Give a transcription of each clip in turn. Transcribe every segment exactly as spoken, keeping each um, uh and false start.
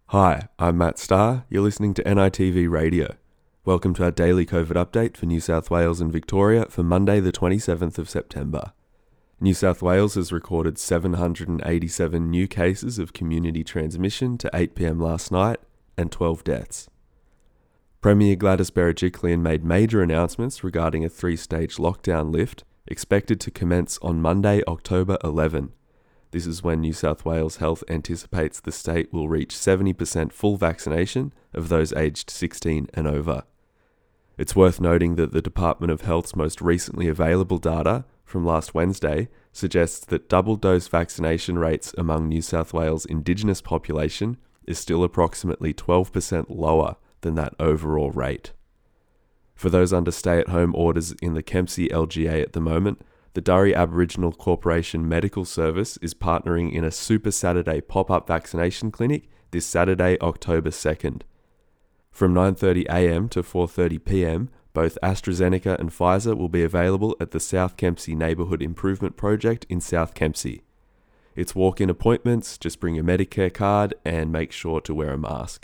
Hi, I'm Matt Starr. You're listening to N I T V Radio. Welcome to our daily COVID update for New South Wales and Victoria for Monday the twenty-seventh of September. New South Wales has recorded seven hundred eighty-seven new cases of community transmission to eight p m last night and twelve deaths. Premier Gladys Berejiklian made major announcements regarding a three-stage lockdown lift expected to commence on Monday, October eleventh. This is when New South Wales Health anticipates the state will reach seventy percent full vaccination of those aged sixteen and over. It's worth noting that the Department of Health's most recently available data from last Wednesday suggests that double-dose vaccination rates among New South Wales Indigenous population is still approximately twelve percent lower than that overall rate. For those under stay-at-home orders in the Kempsey L G A at the moment, the Durry Aboriginal Corporation Medical Service is partnering in a Super Saturday pop-up vaccination clinic this Saturday, October second. From nine thirty a m to four thirty p m, both AstraZeneca and Pfizer will be available at the South Kempsey Neighbourhood Improvement Project in South Kempsey. It's walk-in appointments, just bring your Medicare card and make sure to wear a mask.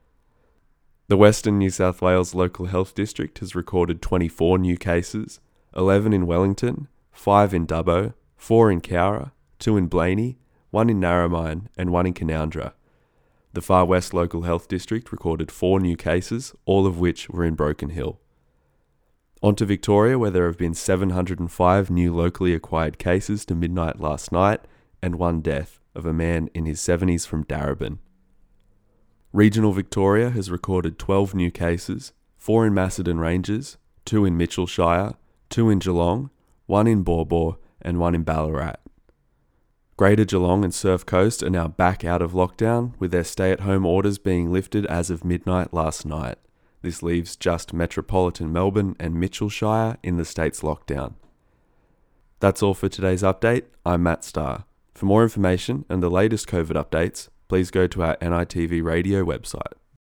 The Western New South Wales Local Health District has recorded twenty-four new cases, eleven in Wellington, five in Dubbo, four in Cowra, two in Blaney, one in Narromine and one in Canowindra. The Far West Local Health District recorded four new cases, all of which were in Broken Hill. On to Victoria, where there have been seven hundred five new locally acquired cases to midnight last night and one death of a man in his seventies from Darebin. Regional Victoria has recorded twelve new cases, four in Macedon Ranges, two in Mitchell Shire, two in Geelong, one in Baw Baw and one in Ballarat. Greater Geelong and Surf Coast are now back out of lockdown, with their stay-at-home orders being lifted as of midnight last night. This leaves just metropolitan Melbourne and Mitchell Shire in the state's lockdown. That's all for today's update. I'm Matt Starr. For more information and the latest COVID updates, please go to our N I T V Radio website.